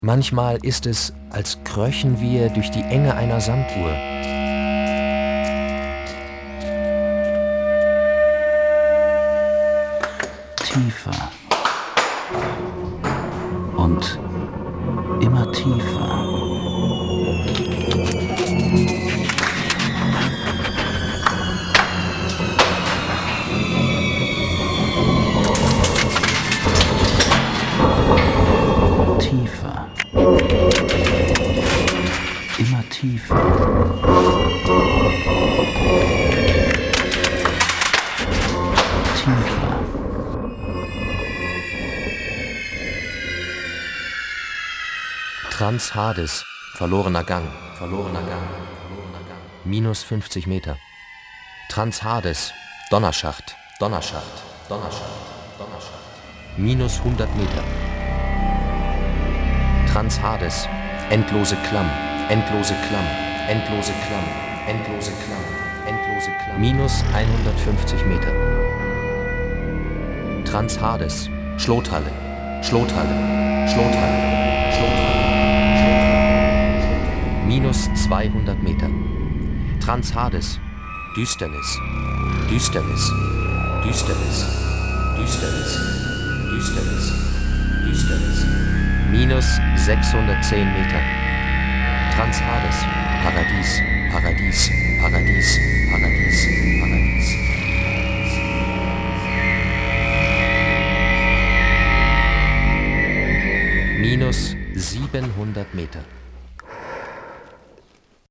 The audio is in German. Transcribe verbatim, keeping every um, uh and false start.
Manchmal ist es, als kröchen wir durch die Enge einer Sanduhr. Tiefer und immer tiefer. Tiefer. Immer tiefer. Tiefer. Trans Hades, verlorener Gang, verlorener Gang, verlorener Gang. Minus fünfzig Meter. Trans Hades, Donnerschacht, Donnerschacht, Donnerschacht, Donnerschacht. Minus hundert Meter. Trans Hades, endlose Klamm, endlose Klamm, endlose Klamm, endlose Klamm, endlose Klamm. Minus hundertfünfzig Meter. Trans Hades, Schlothalle, Schlothalle, Schlothalle, Schlothalle. Minus zweihundert Meter. Trans Hades, Düsternis, Düsternis, Düsternis, Düsternis, Düsternis, Düsternis. Minus sechshundertzehn Meter. Trans Hades, Paradies, Paradies, Paradies, Paradies, Paradies. Minus siebenhundert Meter.